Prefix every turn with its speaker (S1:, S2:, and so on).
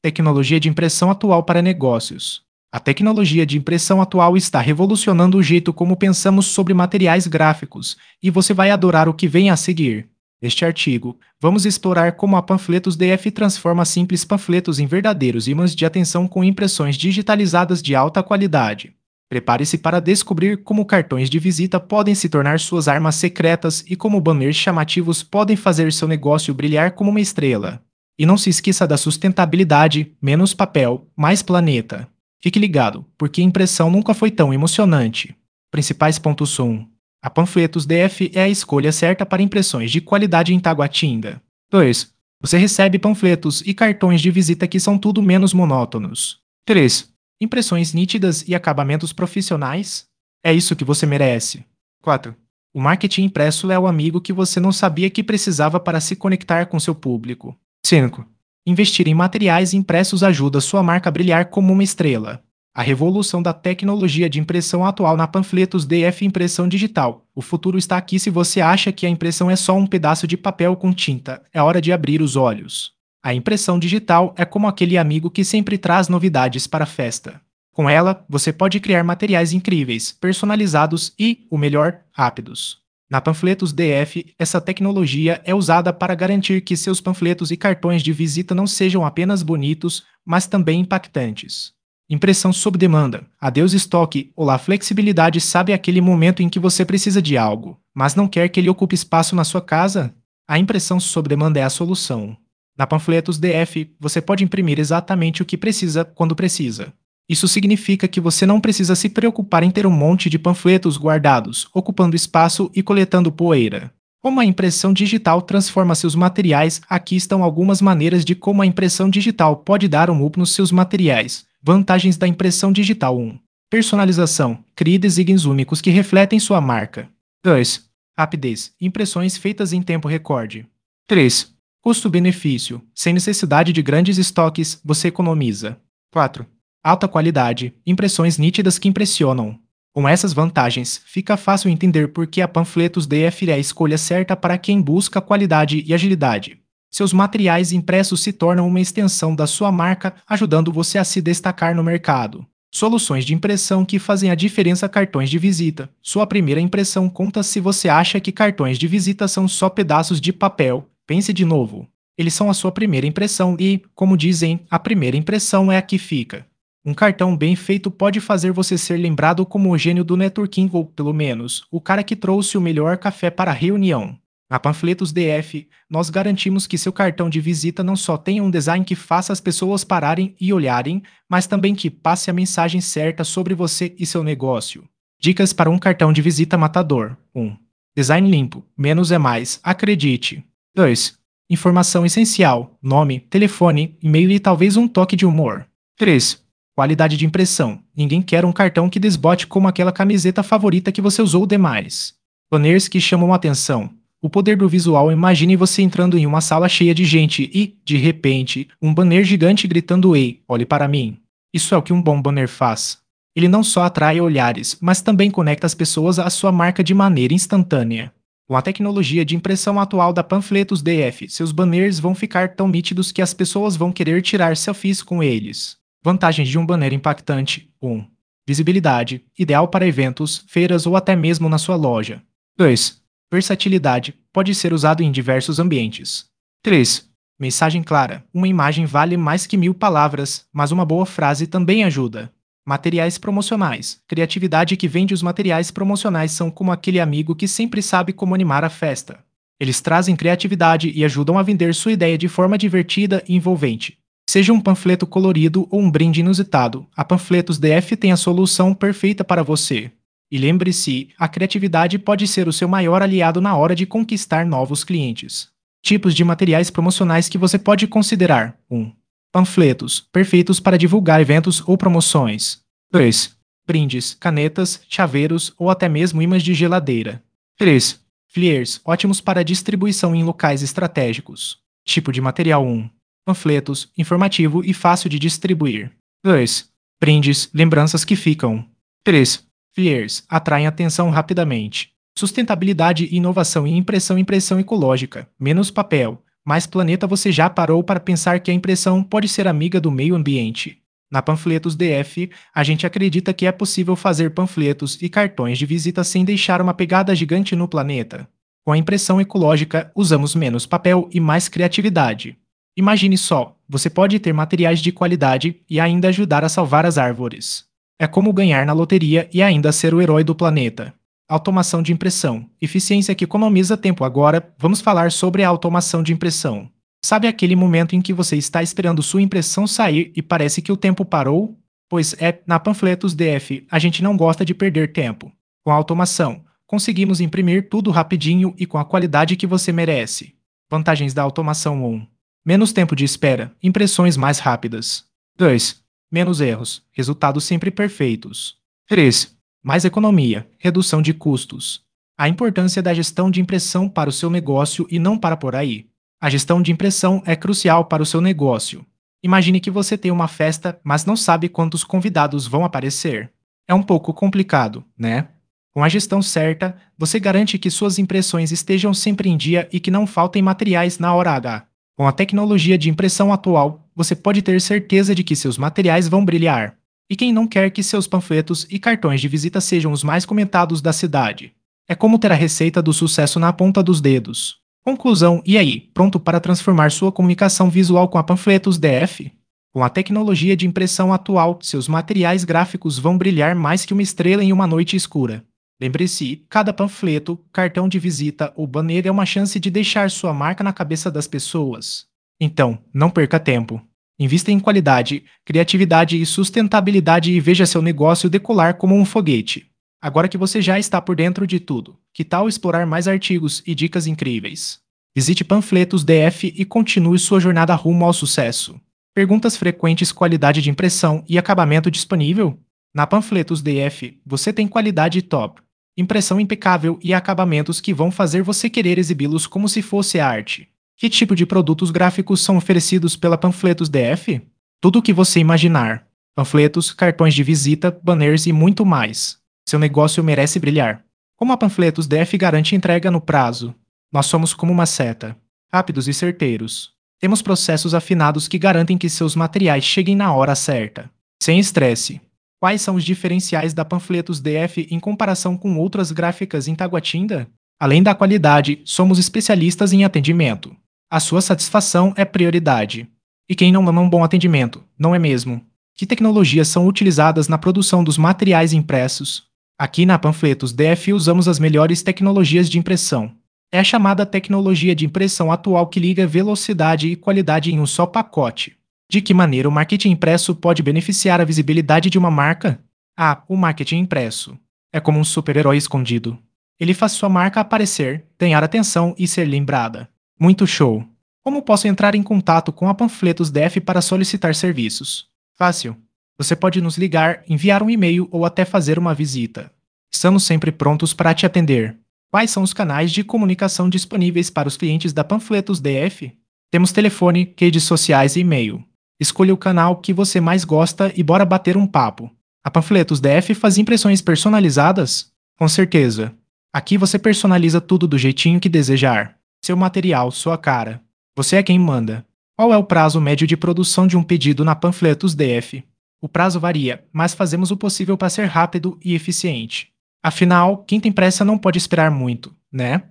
S1: Tecnologia de impressão atual para negócios. A tecnologia de impressão atual está revolucionando o jeito como pensamos sobre materiais gráficos, e você vai adorar o que vem a seguir. Neste artigo, vamos explorar como a Panfletos DF transforma simples panfletos em verdadeiros ímãs de atenção com impressões digitalizadas de alta qualidade. Prepare-se para descobrir como cartões de visita podem se tornar suas armas secretas e como banners chamativos podem fazer seu negócio brilhar como uma estrela. E não se esqueça da sustentabilidade, menos papel, mais planeta. Fique ligado, porque a impressão nunca foi tão emocionante. Principais pontos 1. A Panfletos DF é a escolha certa para impressões de qualidade em Taguatinga. 2. Você recebe panfletos e cartões de visita que são tudo menos monótonos. 3. Impressões nítidas e acabamentos profissionais? É isso que você merece. 4. O marketing impresso é o amigo que você não sabia que precisava para se conectar com seu público. 5. Investir em materiais impressos ajuda sua marca a brilhar como uma estrela. A revolução da tecnologia de impressão atual na Panfletos DF Impressão Digital. O futuro está aqui. Se você acha que a impressão é só um pedaço de papel com tinta, é hora de abrir os olhos. A impressão digital é como aquele amigo que sempre traz novidades para a festa. Com ela, você pode criar materiais incríveis, personalizados e, o melhor, rápidos. Na Panfletos DF, essa tecnologia é usada para garantir que seus panfletos e cartões de visita não sejam apenas bonitos, mas também impactantes. Impressão sob demanda. Adeus estoque. Olá, flexibilidade. Sabe aquele momento em que você precisa de algo, mas não quer que ele ocupe espaço na sua casa? A impressão sob demanda é a solução. Na Panfletos DF, você pode imprimir exatamente o que precisa quando precisa. Isso significa que você não precisa se preocupar em ter um monte de panfletos guardados, ocupando espaço e coletando poeira. Como a impressão digital transforma seus materiais, aqui estão algumas maneiras de como a impressão digital pode dar um up nos seus materiais. Vantagens da impressão digital 1. Personalização. Crie designs únicos que refletem sua marca. 2. Rapidez. Impressões feitas em tempo recorde. 3. Custo-benefício. Sem necessidade de grandes estoques, você economiza. 4. Alta qualidade. Impressões nítidas que impressionam. Com essas vantagens, fica fácil entender por que a Panfletos DF é a escolha certa para quem busca qualidade e agilidade. Seus materiais impressos se tornam uma extensão da sua marca, ajudando você a se destacar no mercado. Soluções de impressão que fazem a diferença. Cartões de visita. Sua primeira impressão conta. Se você acha que cartões de visita são só pedaços de papel, pense de novo. Eles são a sua primeira impressão e, como dizem, a primeira impressão é a que fica. Um cartão bem feito pode fazer você ser lembrado como o gênio do networking ou, pelo menos, o cara que trouxe o melhor café para a reunião. Na Panfletos DF, nós garantimos que seu cartão de visita não só tenha um design que faça as pessoas pararem e olharem, mas também que passe a mensagem certa sobre você e seu negócio. Dicas para um cartão de visita matador. 1. Design limpo. Menos é mais. Acredite. 2. Informação essencial. Nome, telefone, e-mail e talvez um toque de humor. 3. Qualidade de impressão. Ninguém quer um cartão que desbote como aquela camiseta favorita que você usou demais. Banners que chamam a atenção. O poder do visual. Imagine você entrando em uma sala cheia de gente e, de repente, um banner gigante gritando: "Ei, olhe para mim". Isso é o que um bom banner faz. Ele não só atrai olhares, mas também conecta as pessoas à sua marca de maneira instantânea. Com a tecnologia de impressão atual da Panfletos DF, seus banners vão ficar tão nítidos que as pessoas vão querer tirar selfies com eles. Vantagens de um banner impactante. 1. Visibilidade. Ideal para eventos, feiras ou até mesmo na sua loja. 2. Versatilidade. Pode ser usado em diversos ambientes. 3. Mensagem clara. Uma imagem vale mais que 1000 palavras, mas uma boa frase também ajuda. Materiais promocionais. Criatividade que vende. Os materiais promocionais são como aquele amigo que sempre sabe como animar a festa. Eles trazem criatividade e ajudam a vender sua ideia de forma divertida e envolvente. Seja um panfleto colorido ou um brinde inusitado, a Panfletos DF tem a solução perfeita para você. E lembre-se, a criatividade pode ser o seu maior aliado na hora de conquistar novos clientes. Tipos de materiais promocionais que você pode considerar. 1. Panfletos, perfeitos para divulgar eventos ou promoções. 2. Brindes, canetas, chaveiros ou até mesmo ímãs de geladeira. 3. Flyers, ótimos para distribuição em locais estratégicos. Tipo de material. 1. Panfletos, informativo e fácil de distribuir. 2. Brindes, lembranças que ficam. 3. Flyers, atraem atenção rapidamente. Sustentabilidade e inovação em impressão ecológica. Menos papel, Mas planeta, você já parou para pensar que a impressão pode ser amiga do meio ambiente? Na Panfletos DF, a gente acredita que é possível fazer panfletos e cartões de visita sem deixar uma pegada gigante no planeta. Com a impressão ecológica, usamos menos papel e mais criatividade. Imagine só, você pode ter materiais de qualidade e ainda ajudar a salvar as árvores. É como ganhar na loteria e ainda ser o herói do planeta. Automação de impressão. Eficiência que economiza tempo. Agora, vamos falar sobre a automação de impressão. Sabe aquele momento em que você está esperando sua impressão sair e parece que o tempo parou? Pois é, na Panfletos DF, a gente não gosta de perder tempo. Com a automação, conseguimos imprimir tudo rapidinho e com a qualidade que você merece. Vantagens da automação: 1. Menos tempo de espera, impressões mais rápidas. 2. Menos erros, resultados sempre perfeitos. 3. Mais economia, redução de custos. A importância da gestão de impressão para o seu negócio e não para por aí. A gestão de impressão é crucial para o seu negócio. Imagine que você tem uma festa, mas não sabe quantos convidados vão aparecer. É um pouco complicado, né? Com a gestão certa, você garante que suas impressões estejam sempre em dia e que não faltem materiais na hora H. Com a tecnologia de impressão atual, você pode ter certeza de que seus materiais vão brilhar. E quem não quer que seus panfletos e cartões de visita sejam os mais comentados da cidade? É como ter a receita do sucesso na ponta dos dedos. Conclusão: e aí, pronto para transformar sua comunicação visual com a Panfletos DF? Com a tecnologia de impressão atual, seus materiais gráficos vão brilhar mais que uma estrela em uma noite escura. Lembre-se, cada panfleto, cartão de visita ou banner é uma chance de deixar sua marca na cabeça das pessoas. Então, não perca tempo. Invista em qualidade, criatividade e sustentabilidade e veja seu negócio decolar como um foguete. Agora que você já está por dentro de tudo, que tal explorar mais artigos e dicas incríveis? Visite Panfletos DF e continue sua jornada rumo ao sucesso. Perguntas frequentes: qualidade de impressão e acabamento disponível? Na Panfletos DF, você tem qualidade top, impressão impecável e acabamentos que vão fazer você querer exibi-los como se fosse arte. Que tipo de produtos gráficos são oferecidos pela Panfletos DF? Tudo o que você imaginar. Panfletos, cartões de visita, banners e muito mais. Seu negócio merece brilhar. Como a Panfletos DF garante entrega no prazo? Nós somos como uma seta. Rápidos e certeiros. Temos processos afinados que garantem que seus materiais cheguem na hora certa. Sem estresse. Quais são os diferenciais da Panfletos DF em comparação com outras gráficas em Taguatinga? Além da qualidade, somos especialistas em atendimento. A sua satisfação é prioridade. E quem não ama um bom atendimento, não é mesmo? Que tecnologias são utilizadas na produção dos materiais impressos? Aqui na Panfletos DF usamos as melhores tecnologias de impressão. É a chamada tecnologia de impressão atual que liga velocidade e qualidade em um só pacote. De que maneira o marketing impresso pode beneficiar a visibilidade de uma marca? Ah, o marketing impresso é como um super-herói escondido. Ele faz sua marca aparecer, ganhar atenção e ser lembrada. Muito show! Como posso entrar em contato com a Panfletos DF para solicitar serviços? Fácil. Você pode nos ligar, enviar um e-mail ou até fazer uma visita. Estamos sempre prontos para te atender. Quais são os canais de comunicação disponíveis para os clientes da Panfletos DF? Temos telefone, redes sociais e e-mail. Escolha o canal que você mais gosta e bora bater um papo. A Panfletos DF faz impressões personalizadas? Com certeza. Aqui você personaliza tudo do jeitinho que desejar. Seu material, sua cara. Você é quem manda. Qual é o prazo médio de produção de um pedido na Panfletos DF? O prazo varia, mas fazemos o possível para ser rápido e eficiente. Afinal, quem tem pressa não pode esperar muito, né?